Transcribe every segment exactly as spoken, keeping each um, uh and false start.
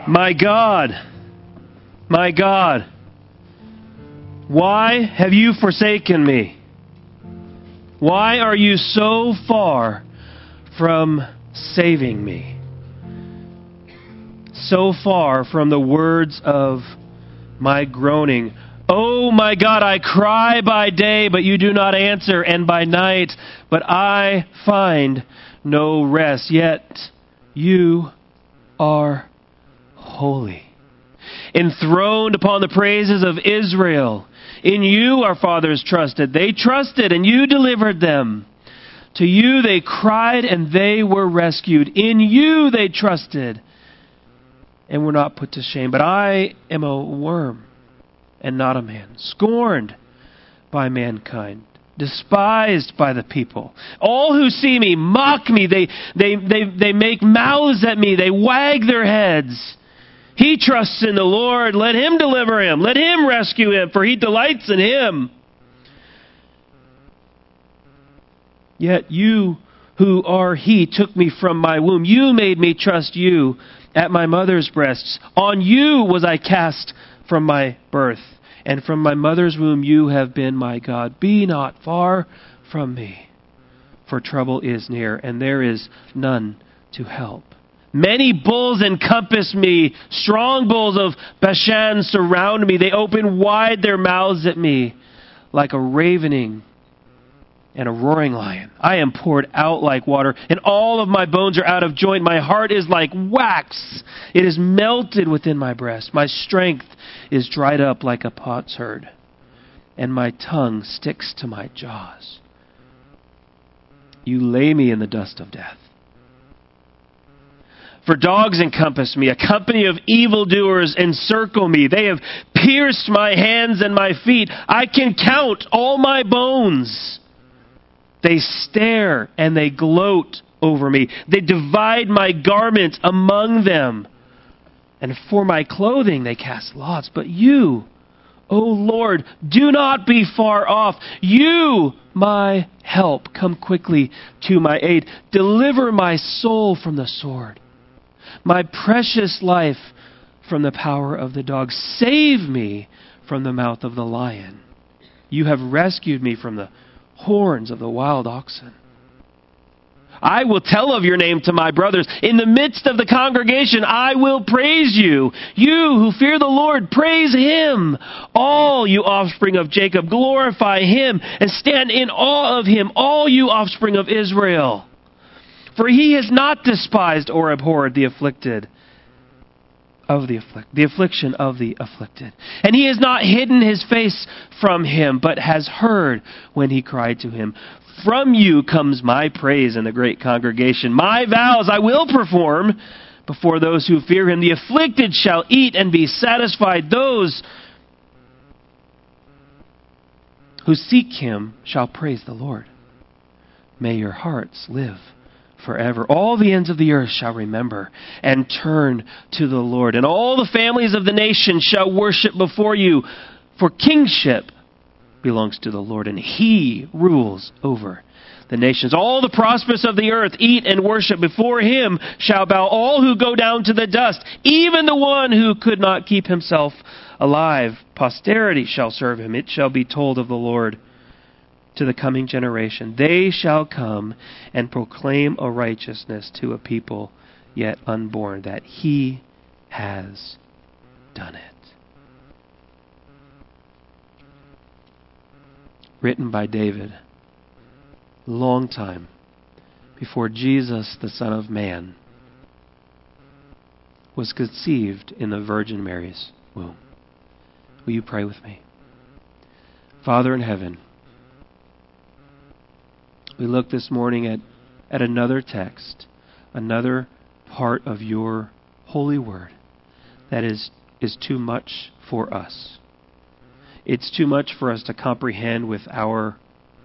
My God, my God, why have you forsaken me? Why are you so far from saving me? So far from the words of my groaning. Oh my God, I cry by day, but you do not answer, and by night, but I find no rest. Yet you are holy, enthroned upon the praises of Israel. In you our fathers trusted. They trusted, and you delivered them. To you they cried, and they were rescued. In you they trusted, and were not put to shame. But I am a worm and not a man, scorned by mankind, despised by the people. All who see me mock me. They, they, they, they make mouths at me. They wag their heads. He trusts in the Lord. Let him deliver him. Let him rescue him, for he delights in him. Yet you who are he took me from my womb. You made me trust you at my mother's breasts. On you was I cast from my birth, and from my mother's womb you have been my God. Be not far from me, for trouble is near, and there is none to help. Many bulls encompass me. Strong bulls of Bashan surround me. They open wide their mouths at me like a ravening and a roaring lion. I am poured out like water, and all of my bones are out of joint. My heart is like wax. It is melted within my breast. My strength is dried up like a potsherd, and my tongue sticks to my jaws. You lay me in the dust of death. For dogs encompass me. A company of evildoers encircle me. They have pierced my hands and my feet. I can count all my bones. They stare and they gloat over me. They divide my garment among them. And for my clothing they cast lots. But you, O Lord, do not be far off. You, my help, come quickly to my aid. Deliver my soul from the sword, my precious life from the power of the dog. Save me from the mouth of the lion. You have rescued me from the horns of the wild oxen. I will tell of your name to my brothers. In the midst of the congregation, I will praise you. You who fear the Lord, praise him. All you offspring of Jacob, glorify him and stand in awe of him, all you offspring of Israel. For he has not despised or abhorred the afflicted of the afflict, the affliction of the afflicted. And he has not hidden his face from him, but has heard when he cried to him. From you comes my praise in the great congregation. My vows I will perform before those who fear him. The afflicted shall eat and be satisfied. Those who seek him shall praise the Lord. May your hearts live forever. All the ends of the earth shall remember and turn to the Lord. And all the families of the nation shall worship before you. For kingship belongs to the Lord, and he rules over the nations. All the prosperous of the earth eat and worship before him shall bow. All who go down to the dust, even the one who could not keep himself alive. Posterity shall serve him. It shall be told of the Lord to the coming generation. They shall come and proclaim a righteousness to a people yet unborn, that he has done it. Written by David, long time before Jesus, the Son of Man, was conceived in the Virgin Mary's womb. Will you pray with me? Father in heaven, we look this morning at, at another text, another part of your holy word that is, is too much for us. It's too much for us to comprehend with our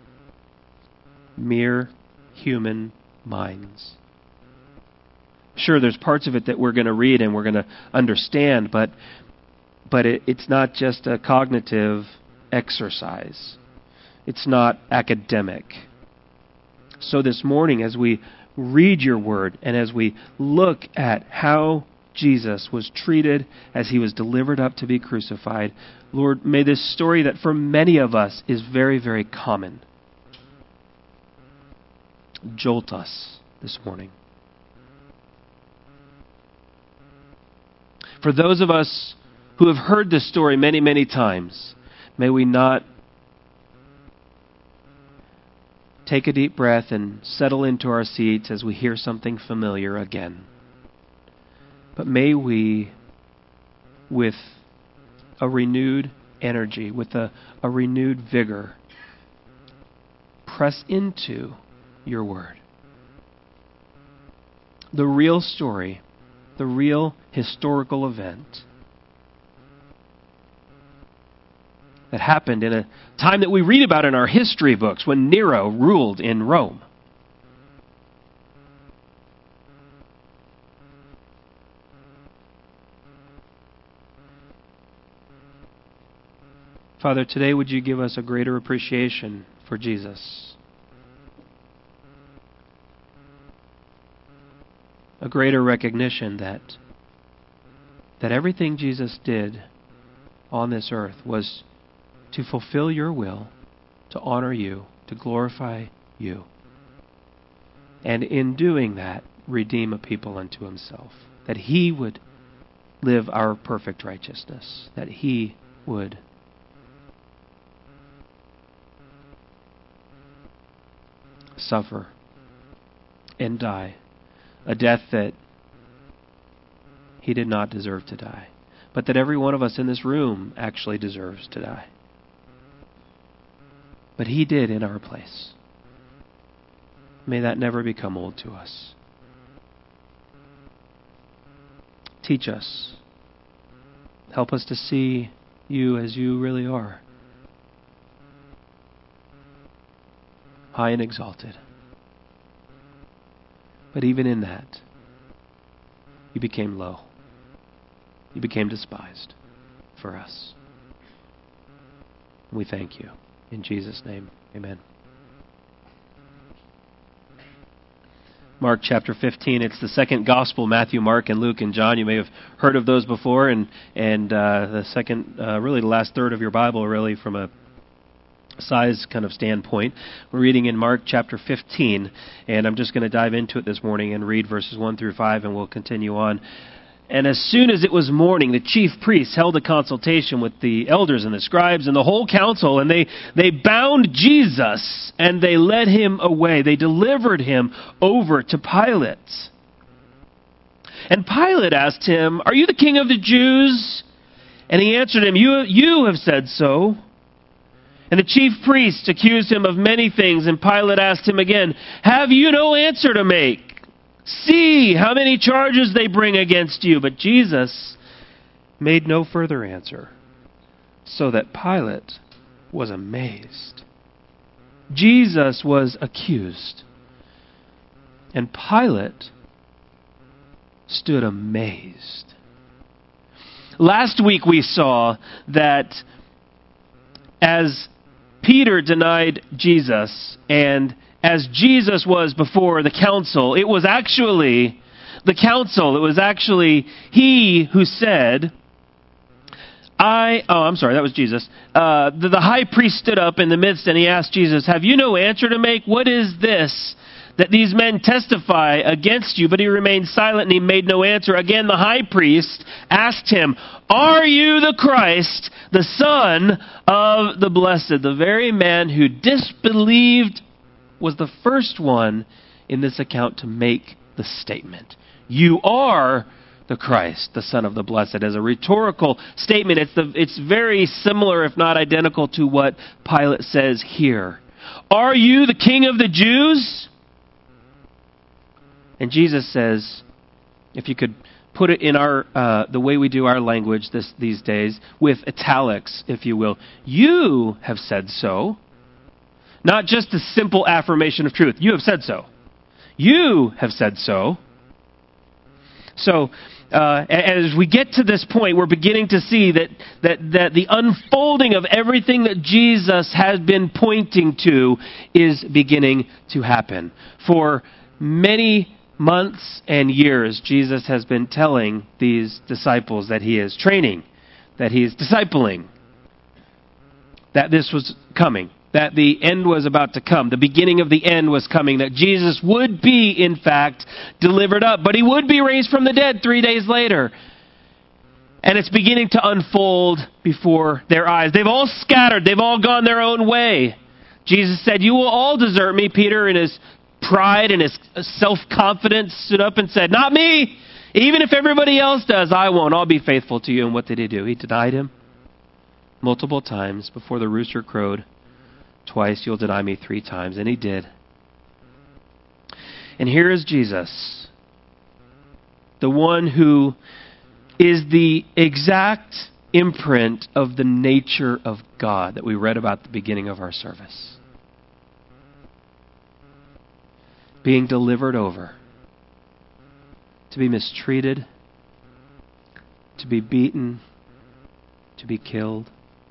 mere human minds. Sure, there's parts of it that we're going to read and we're going to understand, but but it, it's not just a cognitive exercise. It's not academic. So this morning, as we read your word and as we look at how Jesus was treated as he was delivered up to be crucified. Lord, may this story that for many of us is very, very common jolt us this morning. For those of us who have heard this story many, many times, may we not take a deep breath and settle into our seats as we hear something familiar again. But may we, with a renewed energy, with a, a renewed vigor, press into your word. The real story, the real historical event that happened in a time that we read about in our history books when Nero ruled in Rome. Father, today would you give us a greater appreciation for Jesus? A greater recognition that that everything Jesus did on this earth was to fulfill your will, to honor you, to glorify you. And in doing that, redeem a people unto himself. That he would live our perfect righteousness. That he would suffer and die a death that he did not deserve to die, but that every one of us in this room actually deserves to die. But he did in our place. May that never become old to us. Teach us. Help us to see you as you really are. High and exalted. But even in that, you became low. You became despised for us. We thank you. In Jesus' name, amen. Mark chapter fifteen, it's the second gospel, Matthew, Mark, and Luke, and John. You may have heard of those before, and, and uh, the second, uh, really the last third of your Bible, really, from a size kind of standpoint. We're reading in Mark chapter fifteen, and I'm just going to dive into it this morning and read verses one through five, and we'll continue on. And as soon as it was morning, the chief priests held a consultation with the elders and the scribes and the whole council, and they, they bound Jesus, and they led him away. They delivered him over to Pilate. And Pilate asked him, "Are you the king of the Jews?" And he answered him, "You, you have said so." And the chief priests accused him of many things, and Pilate asked him again, "Have you no answer to make? See how many charges they bring against you." But Jesus made no further answer, so that Pilate was amazed. Jesus was accused, and Pilate stood amazed. Last week we saw that as Peter denied Jesus, and as Jesus was before the council, it was actually the council, it was actually he who said, I, oh, I'm sorry, that was Jesus. Uh, the, the high priest stood up in the midst and he asked Jesus, "Have you no answer to make? What is this that these men testify against you?" But he remained silent and he made no answer. Again, the high priest asked him, "Are you the Christ, the Son of the Blessed?" The very man who disbelieved was the first one in this account to make the statement. You are the Christ, the Son of the Blessed. As a rhetorical statement, it's the, it's very similar, if not identical, to what Pilate says here. Are you the King of the Jews? And Jesus says, if you could put it in our uh, the way we do our language this, these days, with italics, if you will, you have said so. Not just a simple affirmation of truth. You have said so. You have said so. So, uh, as we get to this point, we're beginning to see that, that, that the unfolding of everything that Jesus has been pointing to is beginning to happen. For many months and years, Jesus has been telling these disciples that he is training, that he is discipling, that this was coming, that the end was about to come, the beginning of the end was coming, that Jesus would be, in fact, delivered up, but he would be raised from the dead three days later. And it's beginning to unfold before their eyes. They've all scattered. They've all gone their own way. Jesus said, "You will all desert me." Peter, in his pride and his self-confidence, stood up and said, "Not me. Even if everybody else does, I won't. I'll be faithful to you." And what did he do? He denied him multiple times. Before the rooster crowed twice, "You'll deny me three times." And he did. And here is Jesus, the one who is the exact imprint of the nature of God that we read about at the beginning of our service. Being delivered over, to be mistreated, to be beaten, to be killed.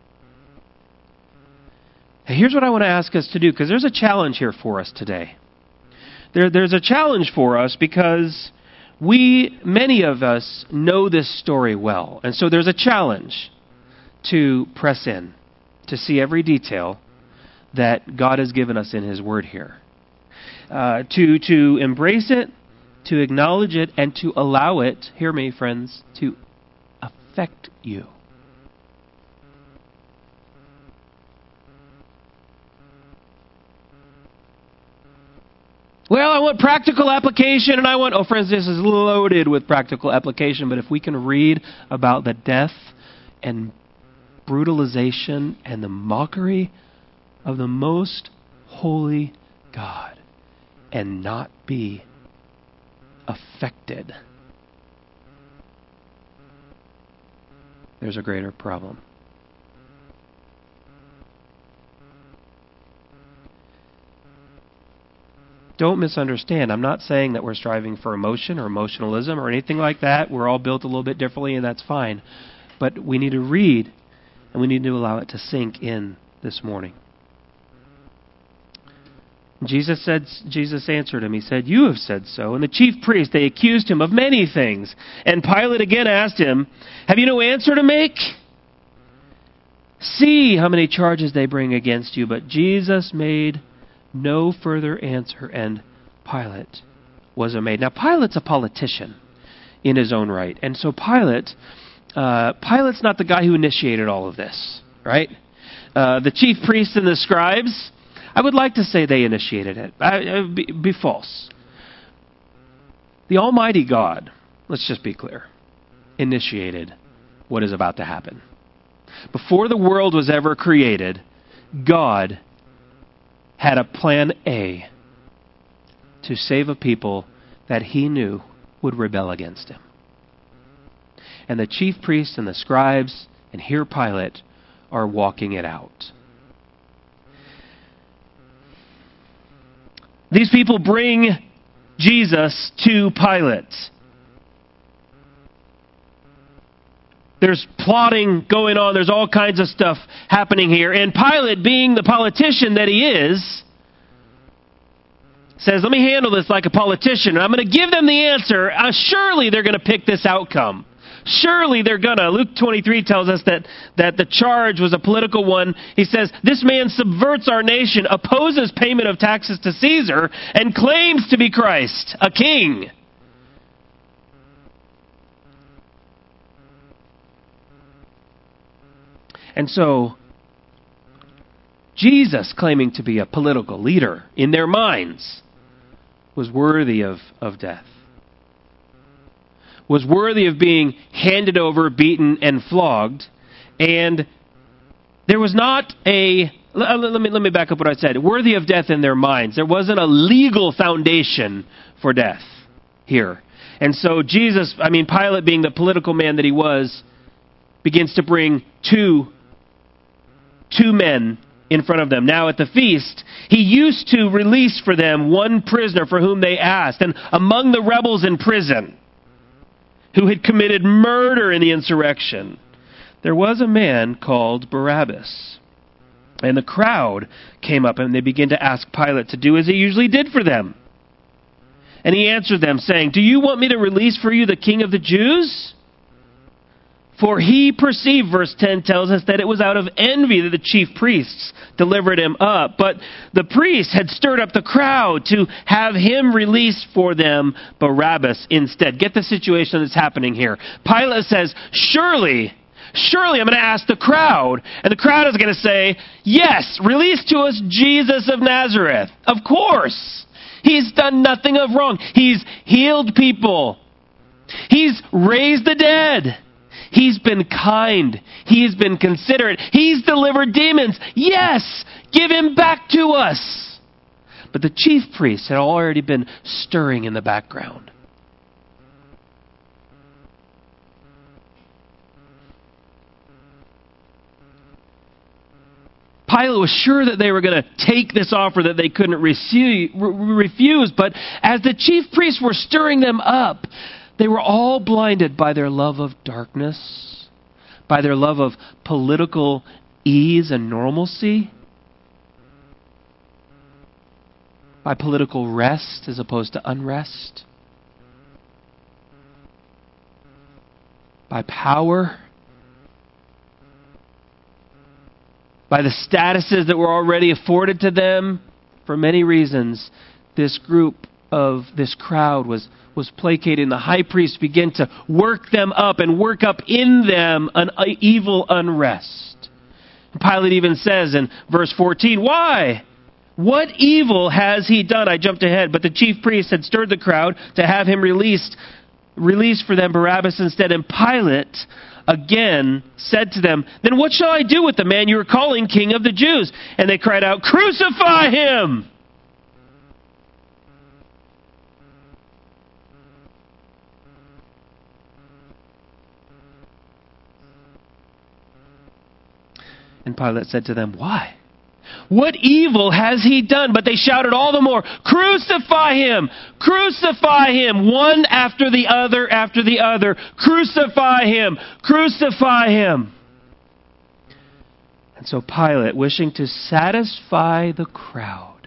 And here's what I want to ask us to do, because there's a challenge here for us today. There, there's a challenge for us because we, many of us, know this story well. And so there's a challenge to press in, to see every detail that God has given us in his word here. Uh, to, to embrace it, to acknowledge it, and to allow it, hear me friends, to affect you. Well, I want practical application, and I want... Oh, friends, this is loaded with practical application, but if we can read about the death and brutalization and the mockery of the most holy God and not be affected, there's a greater problem. Don't misunderstand. I'm not saying that we're striving for emotion or emotionalism or anything like that. We're all built a little bit differently, and that's fine. But we need to read, and we need to allow it to sink in this morning. Jesus said. Jesus answered him. He said, "You have said so." And the chief priests, they accused him of many things. And Pilate again asked him, "Have you no answer to make? See how many charges they bring against you." But Jesus made no further answer, and Pilate was amazed. Now, Pilate's a politician in his own right. And so Pilate, uh, Pilate's not the guy who initiated all of this, right? Uh, the chief priests and the scribes, I would like to say they initiated it. I, I would be, be false. The Almighty God, let's just be clear, initiated what is about to happen. Before the world was ever created, God had a plan A to save a people that he knew would rebel against him. And the chief priests and the scribes, and here Pilate, are walking it out. These people bring Jesus to Pilate. There's plotting going on. There's all kinds of stuff happening here. And Pilate, being the politician that he is, says, "Let me handle this like a politician. I'm going to give them the answer. Uh, surely they're going to pick this outcome. Surely they're going to." Luke twenty-three tells us that, that the charge was a political one. He says, "This man subverts our nation, opposes payment of taxes to Caesar, and claims to be Christ, a king." And so, Jesus, claiming to be a political leader in their minds, was worthy of, of death. Was worthy of being handed over, beaten, and flogged. And there was not a... Let, let, me, let me back up what I said. Worthy of death in their minds. There wasn't a legal foundation for death here. And so Jesus, I mean, Pilate, being the political man that he was, begins to bring two Two men in front of them. Now at the feast, he used to release for them one prisoner for whom they asked. And among the rebels in prison, who had committed murder in the insurrection, there was a man called Barabbas. And the crowd came up and they began to ask Pilate to do as he usually did for them. And he answered them, saying, "Do you want me to release for you the king of the Jews?" For he perceived, verse ten tells us, that it was out of envy that the chief priests delivered him up. But the priests had stirred up the crowd to have him release for them Barabbas instead. Get the situation that's happening here. Pilate says, surely, surely I'm going to ask the crowd. And the crowd is going to say, yes, release to us Jesus of Nazareth. Of course. He's done nothing of wrong. He's healed people. He's raised the dead. He's been kind. He's been considerate. He's delivered demons. Yes, give him back to us. But the chief priests had already been stirring in the background. Pilate was sure that they were going to take this offer that they couldn't refuse, but as the chief priests were stirring them up, they were all blinded by their love of darkness, by their love of political ease and normalcy, by political rest as opposed to unrest, by power, by the statuses that were already afforded to them. For many reasons, this group of this crowd was was placated, and the high priest began to work them up and work up in them an evil unrest. Pilate even says in verse fourteen, why? What evil has he done? I jumped ahead, but the chief priests had stirred the crowd to have him released, released for them Barabbas instead. And Pilate again said to them, then what shall I do with the man you are calling King of the Jews? And they cried out, crucify him! And Pilate said to them, why? What evil has he done? But they shouted all the more, crucify him! Crucify him! One after the other after the other. Crucify him! Crucify him! And so Pilate, wishing to satisfy the crowd,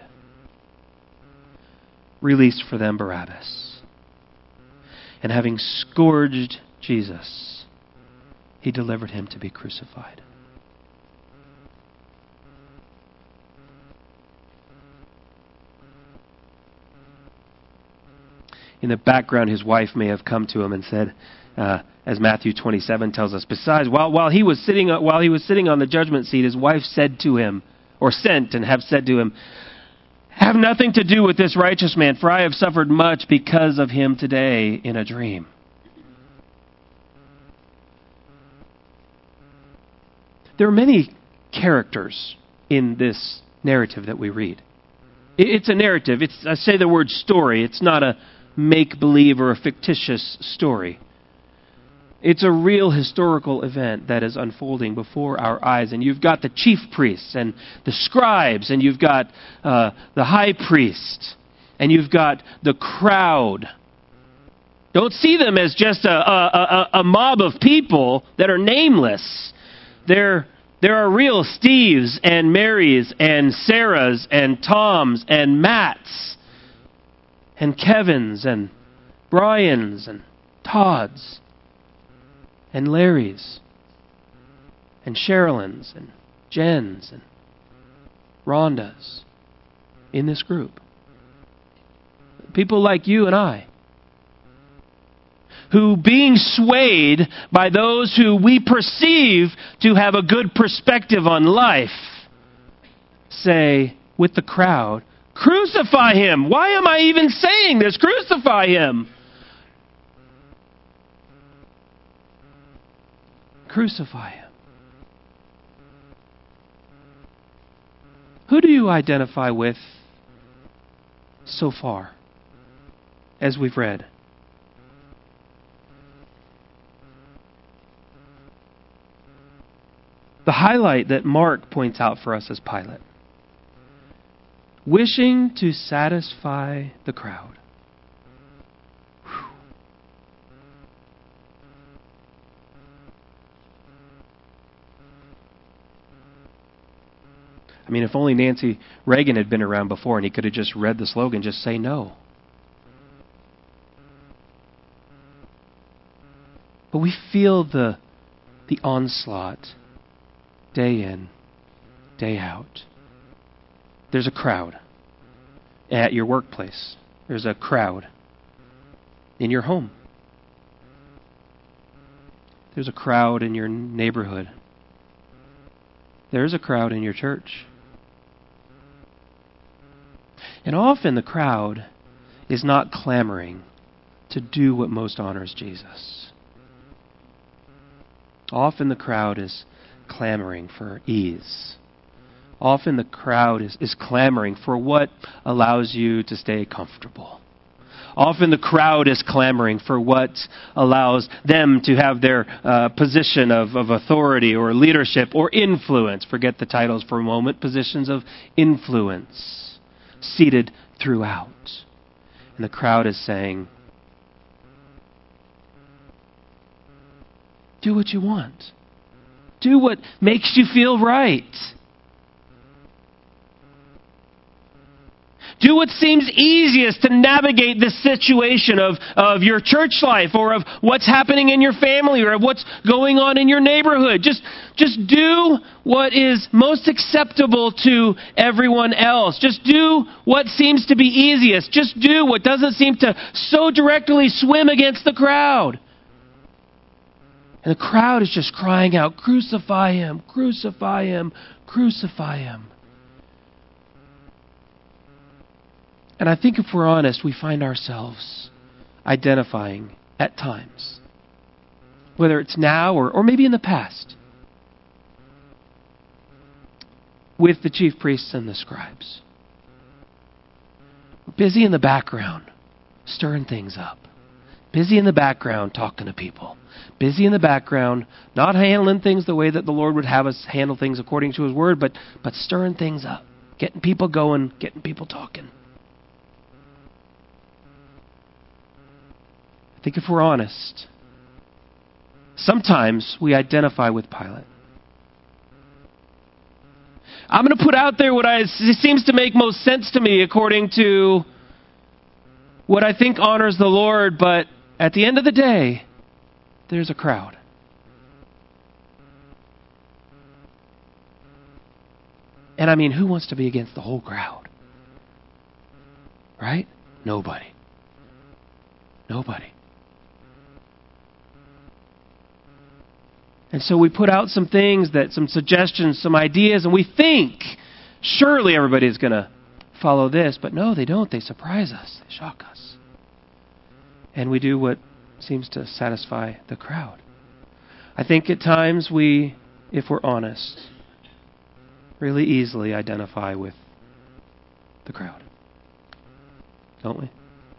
released for them Barabbas. And having scourged Jesus, he delivered him to be crucified. In the background, his wife may have come to him and said, uh, as Matthew twenty-seven tells us, besides, while, while, he was sitting, while he was sitting on the judgment seat, his wife said to him, or sent and have said to him, have nothing to do with this righteous man, for I have suffered much because of him today in a dream. There are many characters in this narrative that we read. It's a narrative. It's, I say the word story. It's not a make-believe or a fictitious story. It's a real historical event that is unfolding before our eyes. And you've got the chief priests and the scribes, and you've got uh, the high priest, and you've got the crowd. Don't see them as just a, a, a, a mob of people that are nameless. They're There are real Steves and Marys and Sarahs and Toms and Matts and Kevins and Brians and Todds and Larrys and Sherilyn's and Jen's and Rhonda's in this group. People like you and I, who, being swayed by those who we perceive to have a good perspective on life, say with the crowd, crucify him! Why am I even saying this? Crucify him! Crucify him. Who do you identify with so far, as we've read? The highlight that Mark points out for us is Pilate, wishing to satisfy the crowd. Whew. I mean, if only Nancy Reagan had been around before and he could have just read the slogan, just say no. But we feel the, the onslaught day in, day out. There's a crowd at your workplace. There's a crowd in your home. There's a crowd in your neighborhood. There's a crowd in your church. And often the crowd is not clamoring to do what most honors Jesus. Often the crowd is clamoring for ease. Often the crowd is, is clamoring for what allows you to stay comfortable. Often the crowd is clamoring for what allows them to have their uh, position of, of authority or leadership or influence. Forget the titles for a moment. Positions of influence seated throughout. And the crowd is saying, do what you want. Do what makes you feel right. Do what seems easiest to navigate this situation of, of your church life or of what's happening in your family or of what's going on in your neighborhood. Just, just do what is most acceptable to everyone else. Just do what seems to be easiest. Just do what doesn't seem to so directly swim against the crowd. And the crowd is just crying out, crucify him, crucify him, crucify him. And I think if we're honest, we find ourselves identifying at times, whether it's now or, or maybe in the past, with the chief priests and the scribes. We're busy in the background, stirring things up. Busy in the background, talking to people. Busy in the background, not handling things the way that the Lord would have us handle things according to His Word, but, but stirring things up. Getting people going, getting people talking. I think if we're honest, sometimes we identify with Pilate. I'm going to put out there what I, seems to make most sense to me according to what I think honors the Lord, but at the end of the day, there's a crowd. And I mean, who wants to be against the whole crowd? Right? Nobody. Nobody. And so we put out some things, that some suggestions, some ideas, and we think surely everybody's going to follow this. But no, they don't. They surprise us. They shock us. And we do what seems to satisfy the crowd. I think at times we, if we're honest, really easily identify with the crowd. Don't we?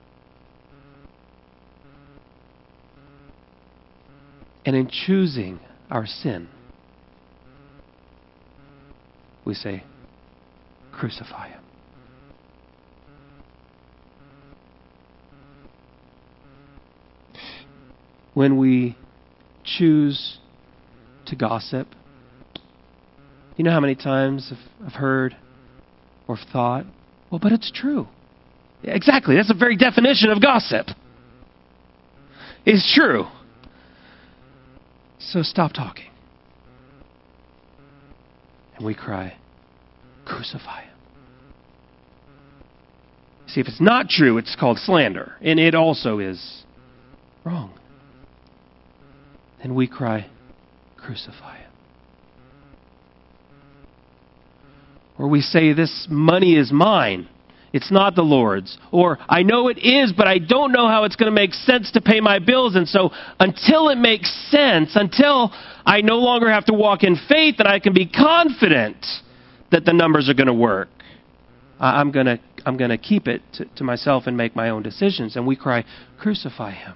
And in choosing our sin, we say, crucify him. When we choose to gossip, you know how many times I've heard or thought, well, but it's true. Yeah, exactly. That's the very definition of gossip. It's true. So stop talking. And we cry, crucify him. See, if it's not true, it's called slander. And it also is wrong. And we cry, crucify him. Or we say, this money is mine. It's not the Lord's. Or, I know it is, but I don't know how it's going to make sense to pay my bills. And so, until it makes sense, until I no longer have to walk in faith and I can be confident that the numbers are going to work, I'm going to I'm going to keep it to, to myself and make my own decisions. And we cry, crucify him.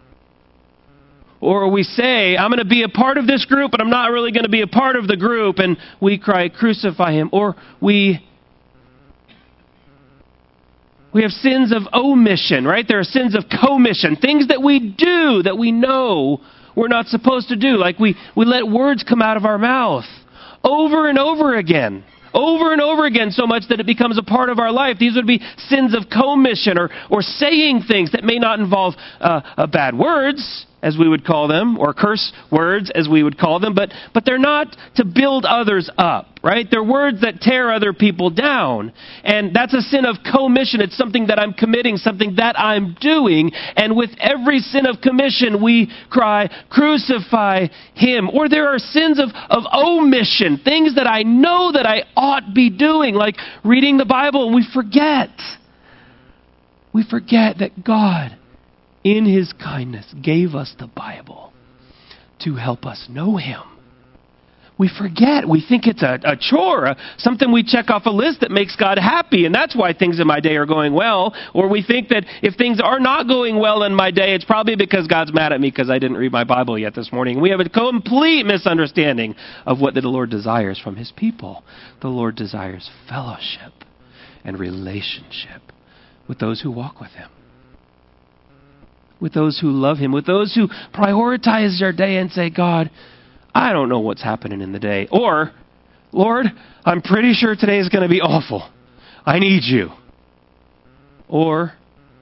Or we say, I'm going to be a part of this group, but I'm not really going to be a part of the group. And we cry, crucify him. Or we... We have sins of omission, right? There are sins of commission. Things that we do that we know we're not supposed to do. Like we, we let words come out of our mouth over and over again. Over and over again, so much that it becomes a part of our life. These would be sins of commission, or, or saying things that may not involve uh, uh, bad words, as we would call them, or curse words, as we would call them, but, but they're not to build others up, right? They're words that tear other people down. And that's a sin of commission. It's something that I'm committing, something that I'm doing. And with every sin of commission, we cry, crucify him. Or there are sins of, of omission, things that I know that I ought be doing, like reading the Bible, and we forget. We forget that God, in his kindness, gave us the Bible to help us know him. We forget. We think it's a, a chore, a, something we check off a list that makes God happy, and that's why things in my day are going well. Or we think that if things are not going well in my day, it's probably because God's mad at me because I didn't read my Bible yet this morning. We have a complete misunderstanding of what the Lord desires from his people. The Lord desires fellowship and relationship with those who walk with him, with those who love him, with those who prioritize their day and say, God, I don't know what's happening in the day. Or, Lord, I'm pretty sure today is going to be awful. I need you. Or,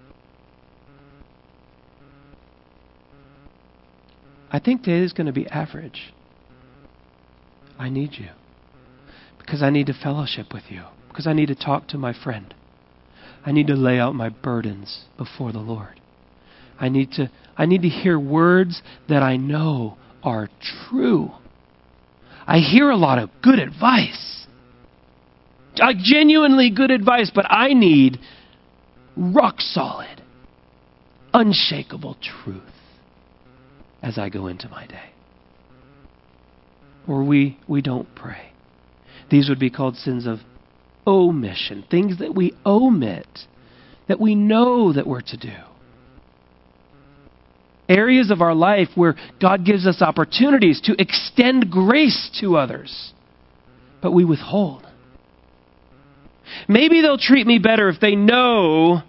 I think today is going to be average. I need you. Because I need to fellowship with you. Because I need to talk to my friend. I need to lay out my burdens before the Lord. I need to, I need to hear words that I know are true. I hear a lot of good advice. Like genuinely good advice, but I need rock solid, unshakable truth as I go into my day. Or we, we don't pray. These would be called sins of omission, things that we omit, that we know that we're to do. Areas of our life where God gives us opportunities to extend grace to others, but we withhold. Maybe they'll treat me better if they know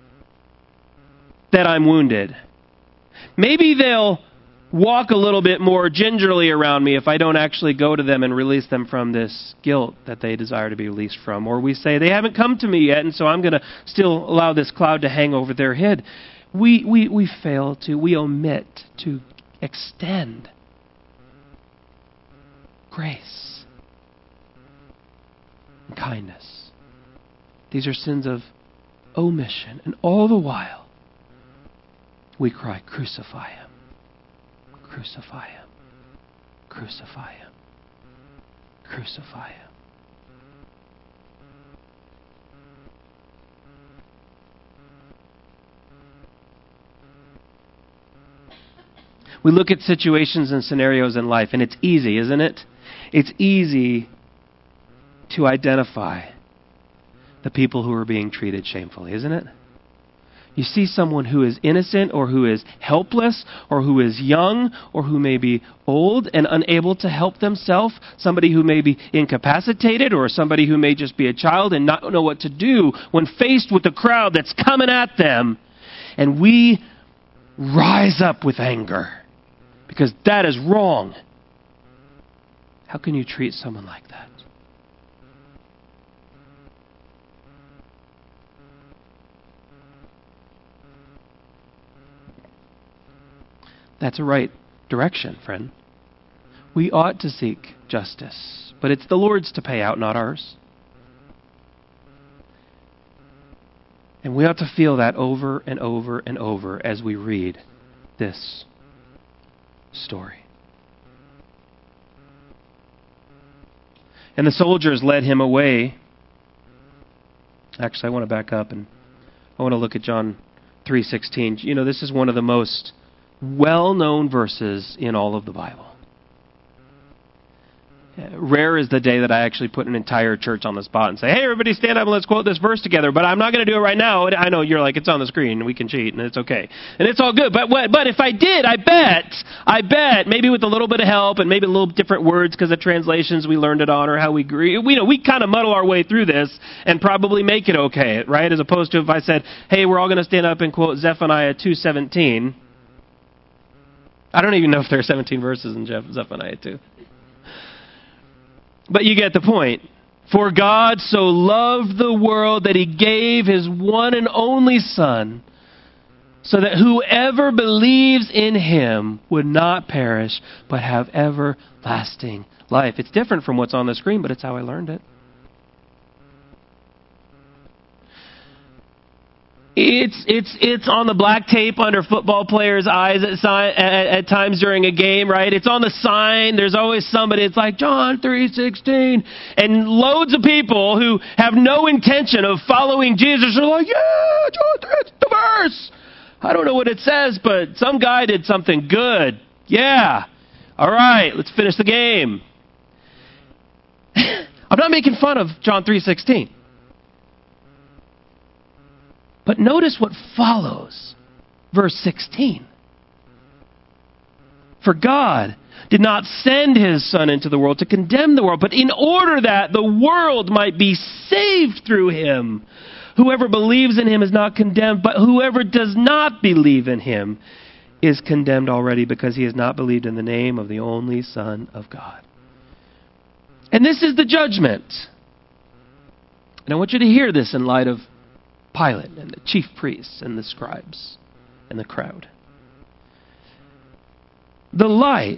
that I'm wounded. Maybe they'll walk a little bit more gingerly around me if I don't actually go to them and release them from this guilt that they desire to be released from. Or we say, they haven't come to me yet, and so I'm going to still allow this cloud to hang over their head. We, we, we fail to, we omit to extend grace and kindness. These are sins of omission. And all the while, we cry, crucify him, crucify him, crucify him, crucify him. We look at situations and scenarios in life, and it's easy, isn't it? It's easy to identify the people who are being treated shamefully, isn't it? You see someone who is innocent or who is helpless or who is young or who may be old and unable to help themselves, somebody who may be incapacitated or somebody who may just be a child and not know what to do when faced with a crowd that's coming at them, and we rise up with anger. Because that is wrong. How can you treat someone like that? That's a right direction, friend. We ought to seek justice, but it's the Lord's to pay out, not ours. And we ought to feel that over and over and over as we read this story. And the soldiers led him away. Actually, I want to back up and I want to look at John three sixteen. You know, this is one of the most well-known verses in all of the Bible. Rare is the day that I actually put an entire church on the spot and say, hey, everybody stand up and let's quote this verse together. But I'm not going to do it right now. I know you're like, it's on the screen. We can cheat and it's okay. And it's all good. But what, but if I did, I bet, I bet, maybe with a little bit of help and maybe a little different words because of translations we learned it on or how we agree. We, you know, we kind of muddle our way through this and probably make it okay, right? As opposed to if I said, hey, we're all going to stand up and quote Zephaniah two seventeen. I don't even know if there are seventeen verses in Zephaniah two. But you get the point. For God so loved the world that he gave his one and only Son, so that whoever believes in him would not perish, but have everlasting life. It's different from what's on the screen, but it's how I learned it. It's it's it's on the black tape under football players' eyes at, at, at times during a game, right? It's on the sign. There's always somebody. It's like John three sixteen, and loads of people who have no intention of following Jesus are like, yeah, John three, it's the verse. I don't know what it says, but some guy did something good. Yeah. All right, let's finish the game. I'm not making fun of John three sixteen. But notice what follows verse sixteen. For God did not send his Son into the world to condemn the world, but in order that the world might be saved through him. Whoever believes in him is not condemned, but whoever does not believe in him is condemned already, because he has not believed in the name of the only Son of God. And this is the judgment. And I want you to hear this in light of Pilate and the chief priests and the scribes and the crowd. The light,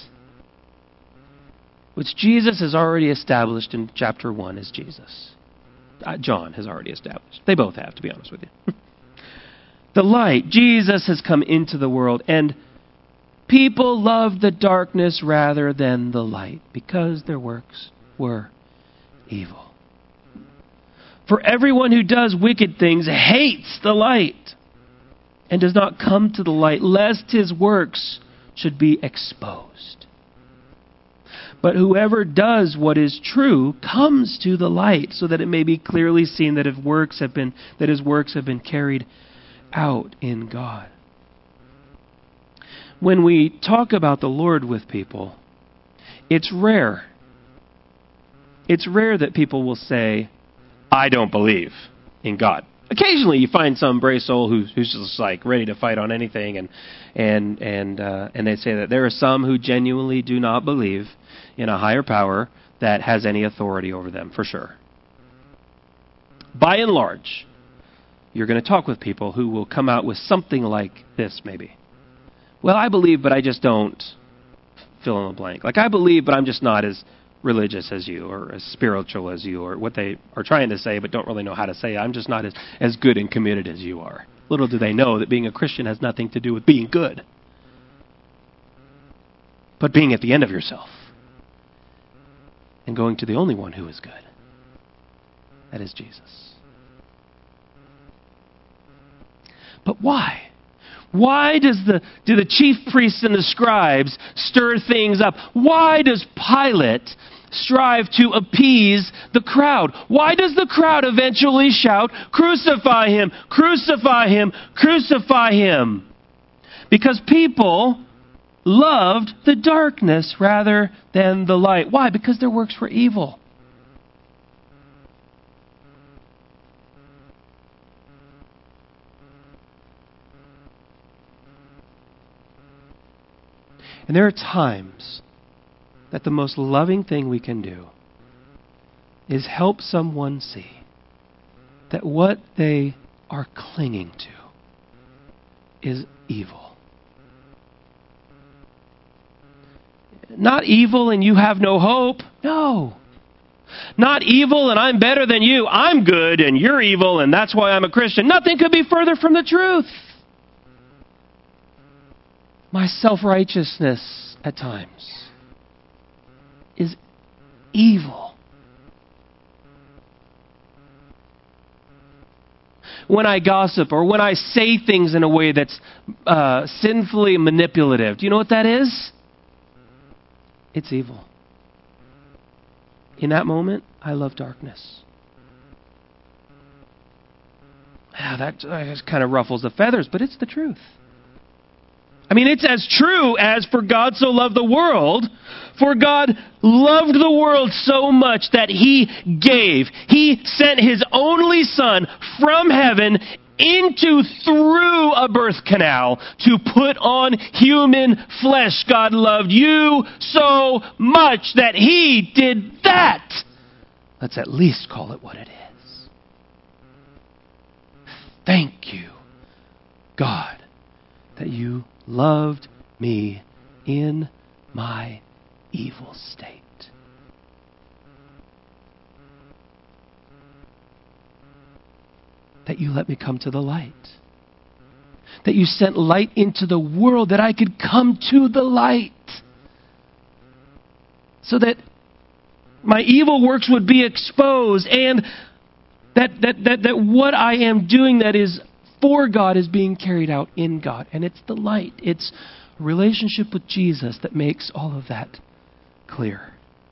which Jesus has already established in chapter one, is Jesus. Uh, John has already established. They both have, to be honest with you. The light, Jesus has come into the world, and people loved the darkness rather than the light because their works were evil. For everyone who does wicked things hates the light and does not come to the light, lest his works should be exposed. But whoever does what is true comes to the light, so that it may be clearly seen that his works have been that his works have been carried out in God. When we talk about the Lord with people, it's rare. It's rare that people will say, I don't believe in God. Occasionally, you find some brave soul who, who's just like ready to fight on anything, and and and uh, and they say that there are some who genuinely do not believe in a higher power that has any authority over them, for sure. By and large, you're going to talk with people who will come out with something like this, maybe. Well, I believe, but I just don't fill in the blank. Like, I believe, but I'm just not as religious as you, or as spiritual as you, or what they are trying to say but don't really know how to say. I'm just not as, as good and committed as you are. Little do they know that being a Christian has nothing to do with being good, but being at the end of yourself and going to the only one who is good. That is Jesus. But why? Why does the do the chief priests and the scribes stir things up? Why does Pilate strive to appease the crowd? Why does the crowd eventually shout, "Crucify him! Crucify him! Crucify him!" Because people loved the darkness rather than the light. Why? Because their works were evil. And there are times that the most loving thing we can do is help someone see that what they are clinging to is evil. Not evil and you have no hope. No. Not evil and I'm better than you. I'm good and you're evil and that's why I'm a Christian. Nothing could be further from the truth. My self-righteousness at times is evil. When I gossip or when I say things in a way that's uh, sinfully manipulative, do you know what that is? It's evil. In that moment, I love darkness. Ah, that just kind of ruffles the feathers, but it's the truth. I mean, it's as true as for God so loved the world. For God loved the world so much that He gave. He sent His only Son from heaven into through a birth canal to put on human flesh. God loved you so much that He did that. Let's at least call it what it is. Thank you, God, that you loved me in my evil state. That you let me come to the light. That you sent light into the world, that I could come to the light. So that my evil works would be exposed, and that, that, that, that what I am doing that is for God is being carried out in God. And it's the light. It's a relationship with Jesus that makes all of that clear.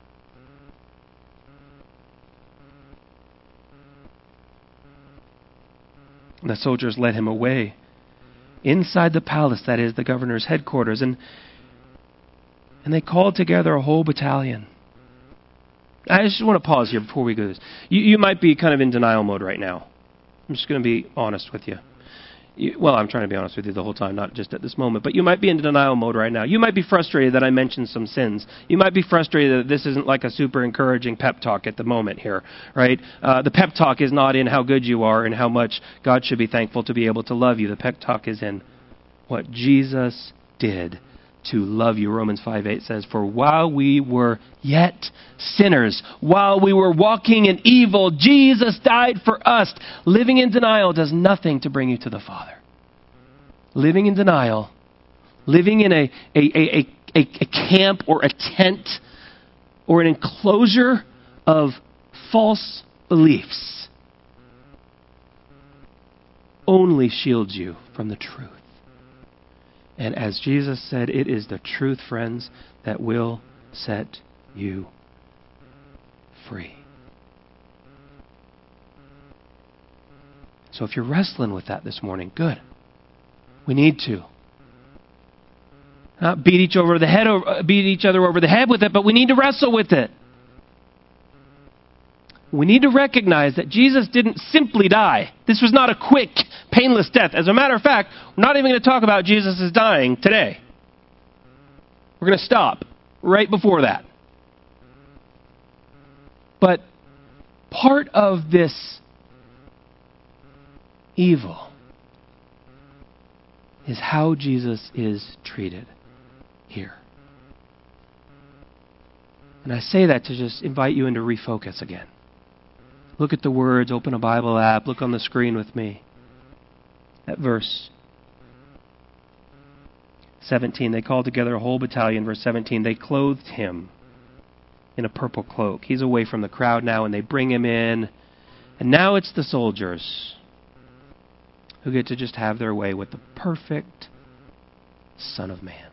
The soldiers led him away inside the palace, that is, the governor's headquarters, and and they called together a whole battalion. I just want to pause here before we go to this. You, you might be kind of in denial mode right now. I'm just going to be honest with you. you. Well, I'm trying to be honest with you the whole time, not just at this moment. But you might be in denial mode right now. You might be frustrated that I mentioned some sins. You might be frustrated that this isn't like a super encouraging pep talk at the moment here, right? Uh, the pep talk is not in how good you are and how much God should be thankful to be able to love you. The pep talk is in what Jesus did to love you. Romans five eight says, "For while we were yet sinners, while we were walking in evil, Jesus died for us." Living in denial does nothing to bring you to the Father. Living in denial, living in a, a, a, a, a camp or a tent or an enclosure of false beliefs only shields you from the truth. And as Jesus said, it is the truth, friends, that will set you free. So if you're wrestling with that this morning, good. We need to. Not beat each over the head, beat each other over the head with it, but we need to wrestle with it. We need to recognize that Jesus didn't simply die. This was not a quick, painless death. As a matter of fact, we're not even going to talk about Jesus' dying today. We're going to stop right before that. But part of this evil is how Jesus is treated here. And I say that to just invite you into refocus again. Look at the words, open a Bible app, look on the screen with me. At verse seventeen, they called together a whole battalion. Verse seventeen, they clothed him in a purple cloak. He's away from the crowd now, and they bring him in. And now it's the soldiers who get to just have their way with the perfect Son of Man.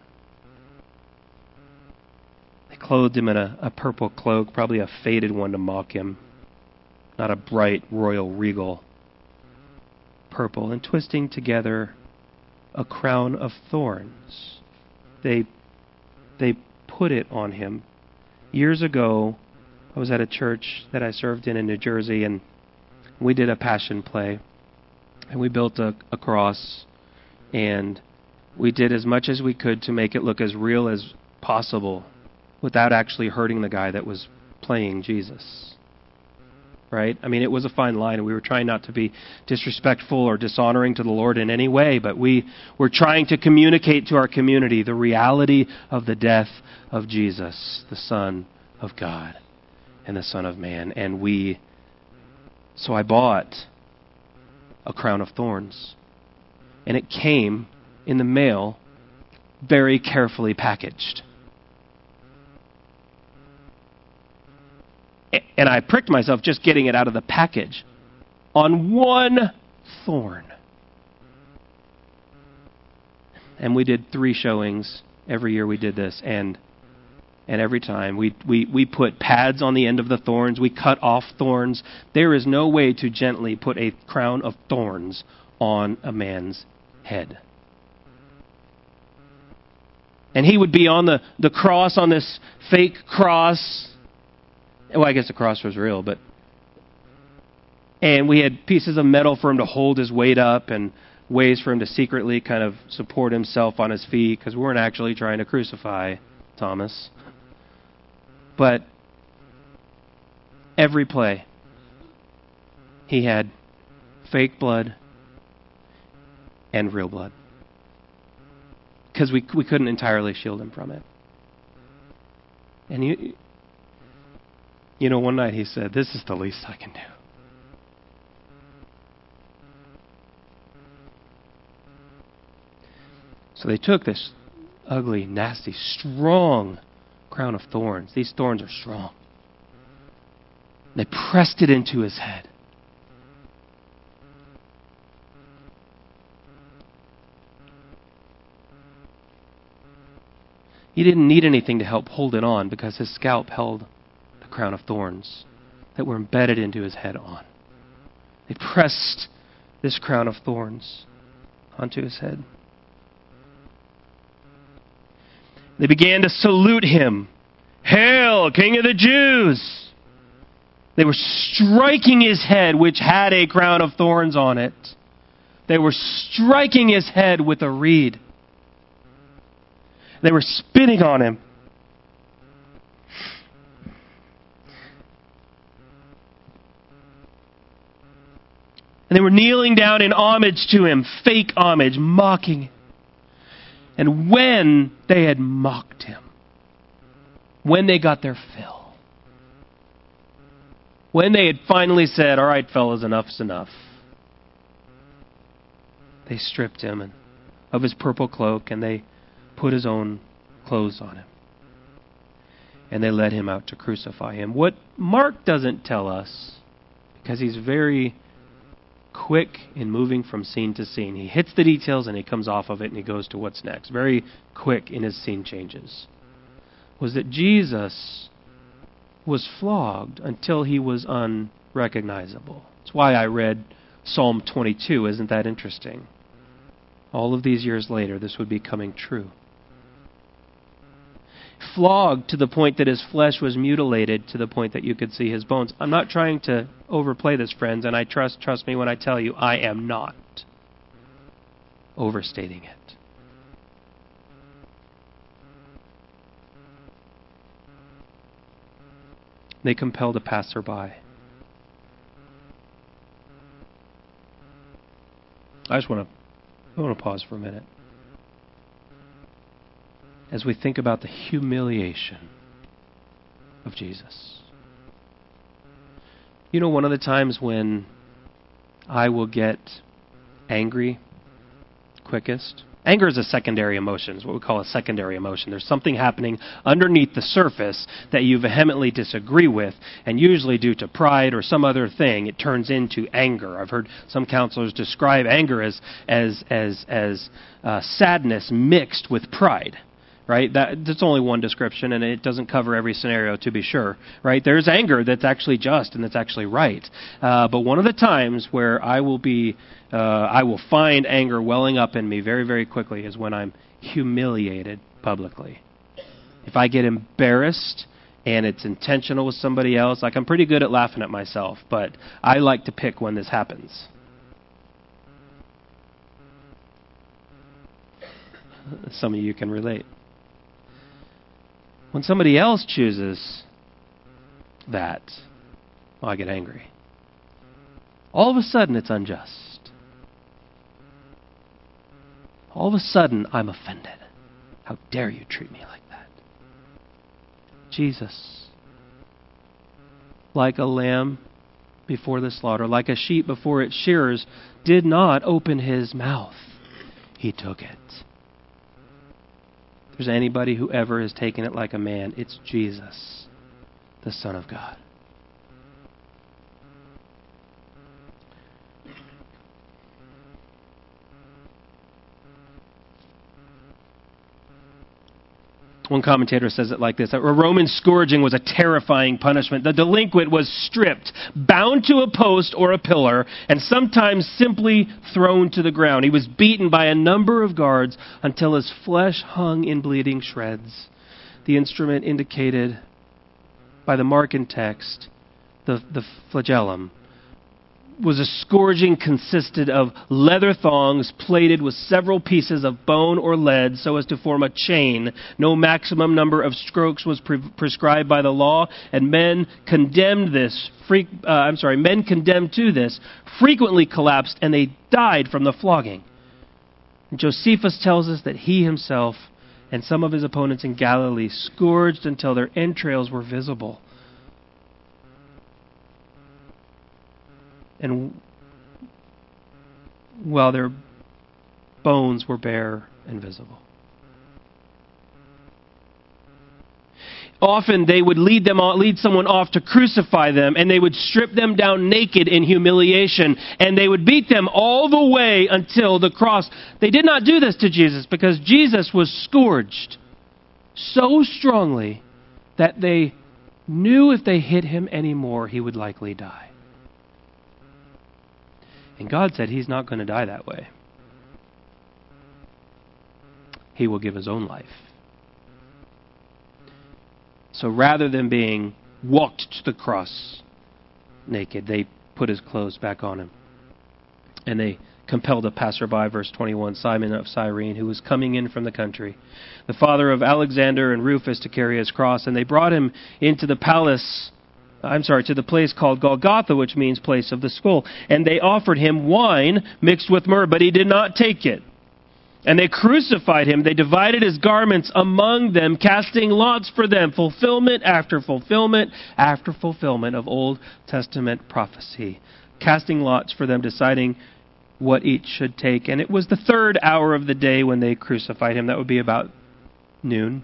They clothed him in a, a purple cloak, probably a faded one to mock him. Not a bright, royal, regal purple, and twisting together a crown of thorns. They they put it on him. Years ago, I was at a church that I served in in New Jersey, and we did a passion play. And we built a, a cross, and we did as much as we could to make it look as real as possible without actually hurting the guy that was playing Jesus. Right? I mean, it was a fine line, and we were trying not to be disrespectful or dishonoring to the Lord in any way, but we were trying to communicate to our community the reality of the death of Jesus, the Son of God and the Son of Man. And we, so I bought a crown of thorns, and it came in the mail very carefully packaged. And I pricked myself just getting it out of the package on one thorn. And we did three showings every year we did this, and and every time we, we, we put pads on the end of the thorns, we cut off thorns. There is no way to gently put a crown of thorns on a man's head. And he would be on the, the cross, on this fake cross. Well, I guess the cross was real, but... And we had pieces of metal for him to hold his weight up and ways for him to secretly kind of support himself on his feet, because we weren't actually trying to crucify Thomas. But every play, he had fake blood, and real blood. Because we we couldn't entirely shield him from it. And you, you know, one night he said, "This is the least I can do." So they took this ugly, nasty, strong crown of thorns. These thorns are strong. They pressed it into his head. He didn't need anything to help hold it on because his scalp held the crown of thorns that were embedded into his head on. They pressed this crown of thorns onto his head. They began to salute him. "Hail, King of the Jews!" They were striking his head, which had a crown of thorns on it. They were striking his head with a reed. They were spitting on him. And they were kneeling down in homage to him, fake homage, mocking him. And when they had mocked him, when they got their fill, when they had finally said, "All right, fellas, enough's enough," they stripped him of his purple cloak and they put his own clothes on him. And they led him out to crucify him. What Mark doesn't tell us, because he's very quick in moving from scene to scene. He hits the details and he comes off of it and he goes to what's next. Very quick in his scene changes. Was that Jesus was flogged until he was unrecognizable. That's why I read Psalm twenty-two. Isn't that interesting? All of these years later, this would be coming true. Flogged to the point that his flesh was mutilated to the point that you could see his bones. I'm not trying to overplay this, friends, and I trust trust me when I tell you I am not overstating it. They compelled a passerby. I just want to I want to pause for a minute. As we think about the humiliation of Jesus. You know, one of the times when I will get angry quickest, anger is a secondary emotion, is what we call a secondary emotion. There's something happening underneath the surface that you vehemently disagree with, and usually due to pride or some other thing, it turns into anger. I've heard some counselors describe anger as as as as uh, sadness mixed with pride. Right? That, that's only one description, and it doesn't cover every scenario, to be sure. Right? There's anger that's actually just and that's actually right. Uh, but one of the times where I will be, uh, I will find anger welling up in me very, very quickly is when I'm humiliated publicly. If I get embarrassed and it's intentional with somebody else, like I'm pretty good at laughing at myself, but I like to pick when this happens. Some of you can relate. When somebody else chooses that, well, I get angry. All of a sudden, it's unjust. All of a sudden, I'm offended. How dare you treat me like that? Jesus, like a lamb before the slaughter, like a sheep before its shearers, did not open his mouth. He took it. If there's anybody who ever has taken it like a man, it's Jesus, the Son of God. One commentator says it like this: a Roman scourging was a terrifying punishment. The delinquent was stripped, bound to a post or a pillar, and sometimes simply thrown to the ground. He was beaten by a number of guards until his flesh hung in bleeding shreds. The instrument indicated by the mark in text, the, the flagellum, was a scourging consisted of leather thongs plated with several pieces of bone or lead so as to form a chain. No maximum number of strokes was pre- prescribed by the law, and men condemned this. Fre- uh, I'm sorry, men condemned to this frequently collapsed, and they died from the flogging. And Josephus tells us that he himself and some of his opponents in Galilee scourged until their entrails were visible. And while their bones were bare and visible. Often they would lead them on, lead someone off to crucify them, and they would strip them down naked in humiliation, and they would beat them all the way until the cross. They did not do this to Jesus because Jesus was scourged so strongly that they knew if they hit him anymore, he would likely die. And God said he's not going to die that way. He will give his own life. So rather than being walked to the cross naked, they put his clothes back on him. And they compelled a passerby, verse twenty-one, Simon of Cyrene, who was coming in from the country, the father of Alexander and Rufus, to carry his cross. And they brought him into the palace, I'm sorry, to the place called Golgotha, which means place of the skull. And they offered him wine mixed with myrrh, but he did not take it. And they crucified him. They divided his garments among them, casting lots for them, fulfillment after fulfillment after fulfillment of Old Testament prophecy. Casting lots for them, deciding what each should take. And it was the third hour of the day when they crucified him. That would be about noon.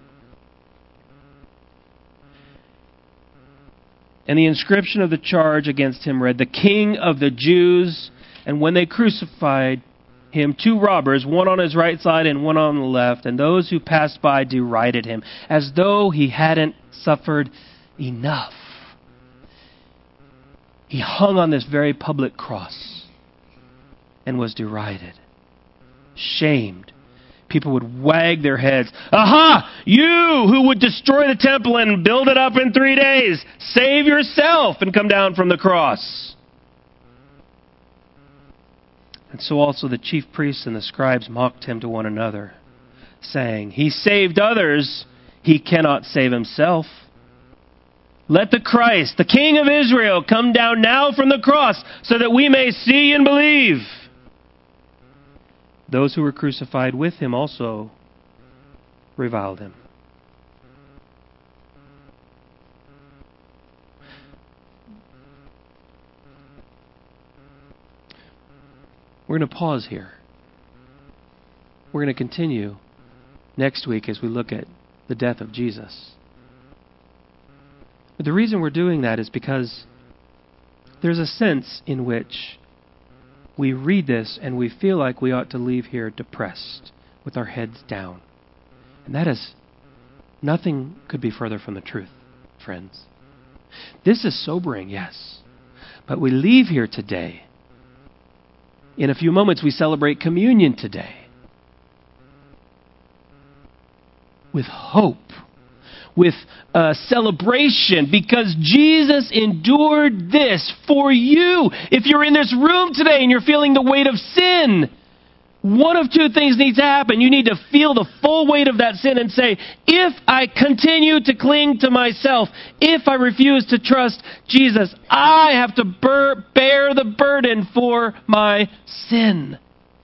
And the inscription of the charge against him read, "The King of the Jews." And when they crucified him, two robbers, one on his right side and one on the left, and those who passed by derided him, as though he hadn't suffered enough. He hung on this very public cross and was derided, shamed. People would wag their heads. Aha! You who would destroy the temple and build it up in three days, save yourself and come down from the cross. And so also the chief priests and the scribes mocked him to one another, saying, He saved others, he cannot save himself. Let the Christ, the King of Israel, come down now from the cross, so that we may see and believe. Those who were crucified with him also reviled him. We're going to pause here. We're going to continue next week as we look at the death of Jesus. But the reason we're doing that is because there's a sense in which we read this and we feel like we ought to leave here depressed, with our heads down. And that is, nothing could be further from the truth, friends. This is sobering, yes. But we leave here today. In a few moments, we celebrate communion today. With hope. With a celebration. Because Jesus endured this for you. If you're in this room today and you're feeling the weight of sin, one of two things needs to happen. You need to feel the full weight of that sin and say, if I continue to cling to myself, if I refuse to trust Jesus, I have to bur- bear the burden for my sin.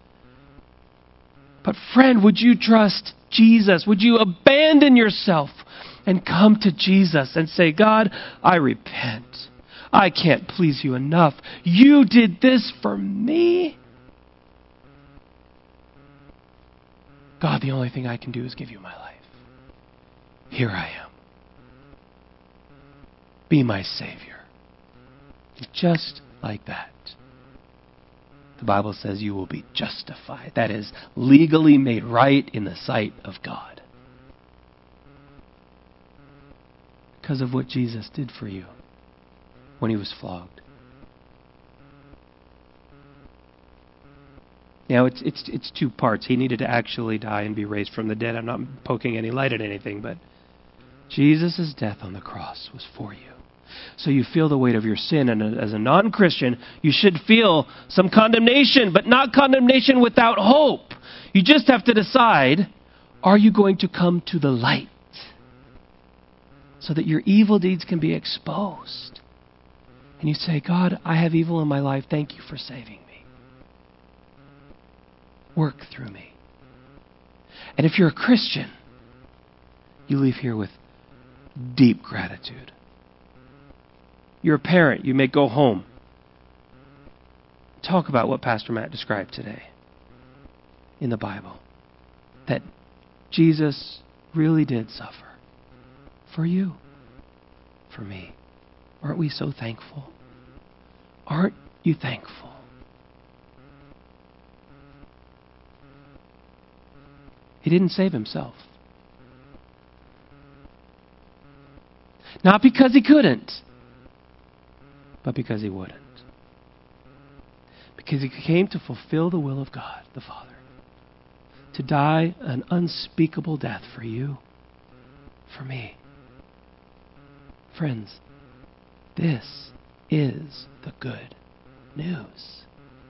But friend, would you trust Jesus? Would you abandon yourself and come to Jesus and say, God, I repent. I can't please you enough. You did this for me. God, the only thing I can do is give you my life. Here I am. Be my Savior. Just like that, the Bible says you will be justified. That is, legally made right in the sight of God. Because of what Jesus did for you when he was flogged. Now, it's it's it's two parts. He needed to actually die and be raised from the dead. I'm not poking any light at anything, but Jesus' death on the cross was for you. So you feel the weight of your sin, and as a non-Christian, you should feel some condemnation, but not condemnation without hope. You just have to decide, are you going to come to the light so that your evil deeds can be exposed? And you say, God, I have evil in my life. Thank you for saving me. Work through me. And if you're a Christian, you leave here with deep gratitude. You're a parent, you may go home. Talk about what Pastor Matt described today in the Bible. That Jesus really did suffer for you, for me. Aren't we so thankful? Aren't you thankful? He didn't save himself. Not because he couldn't, but because he wouldn't. Because he came to fulfill the will of God, the Father. To die an unspeakable death for you, for me. Friends, this is the good news.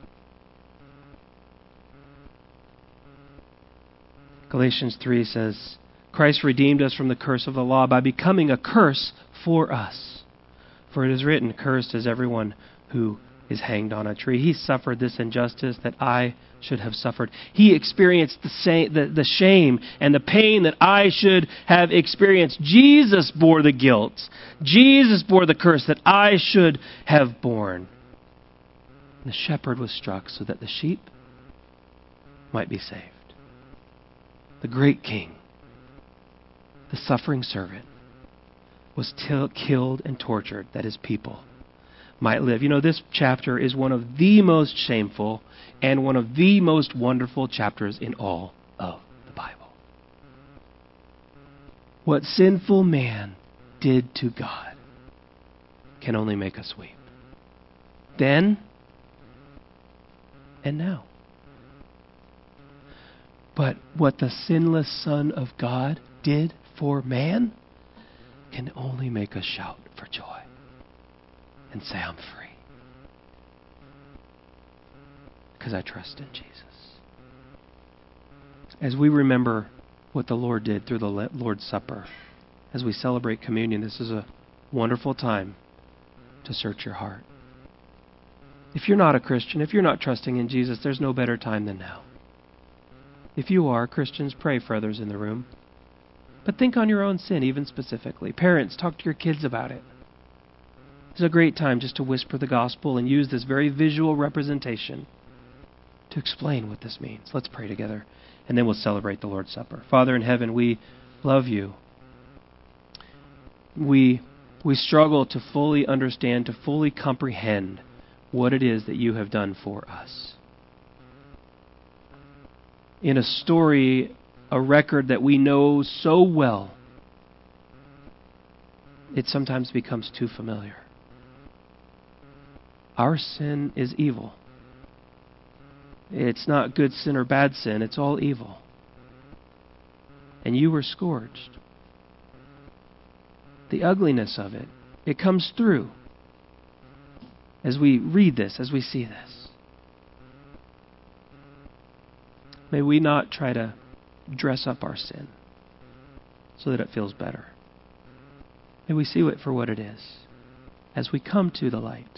Galatians three says, Christ redeemed us from the curse of the law by becoming a curse for us. For it is written, cursed is everyone who is hanged on a tree. He suffered this injustice that I should have suffered. He experienced the, same, the, the shame and the pain that I should have experienced. Jesus bore the guilt. Jesus bore the curse that I should have borne. The shepherd was struck so that the sheep might be saved. The great king, the suffering servant, was till, killed and tortured that his people might live. You know, this chapter is one of the most shameful and one of the most wonderful chapters in all of the Bible. What sinful man did to God can only make us weep. Then and now. But what the sinless Son of God did for man can only make us shout for joy and say, I'm free. Because I trust in Jesus. As we remember what the Lord did through the Lord's Supper, as we celebrate communion, this is a wonderful time to search your heart. If you're not a Christian, if you're not trusting in Jesus, there's no better time than now. If you are, Christians, pray for others in the room. But think on your own sin, even specifically. Parents, talk to your kids about it. It's a great time just to whisper the gospel and use this very visual representation to explain what this means. Let's pray together, and then we'll celebrate the Lord's Supper. Father in heaven, we love you. We, we struggle to fully understand, to fully comprehend what it is that you have done for us. In a story, a record that we know so well, it sometimes becomes too familiar. Our sin is evil. It's not good sin or bad sin, it's all evil. And you were scourged. The ugliness of it, it comes through as we read this, as we see this. May we not try to dress up our sin so that it feels better. May we see it for what it is as we come to the light.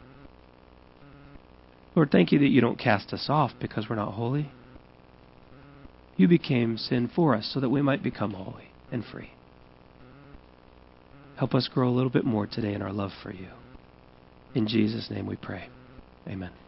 Lord, thank you that you don't cast us off because we're not holy. You became sin for us so that we might become holy and free. Help us grow a little bit more today in our love for you. In Jesus' name we pray. Amen.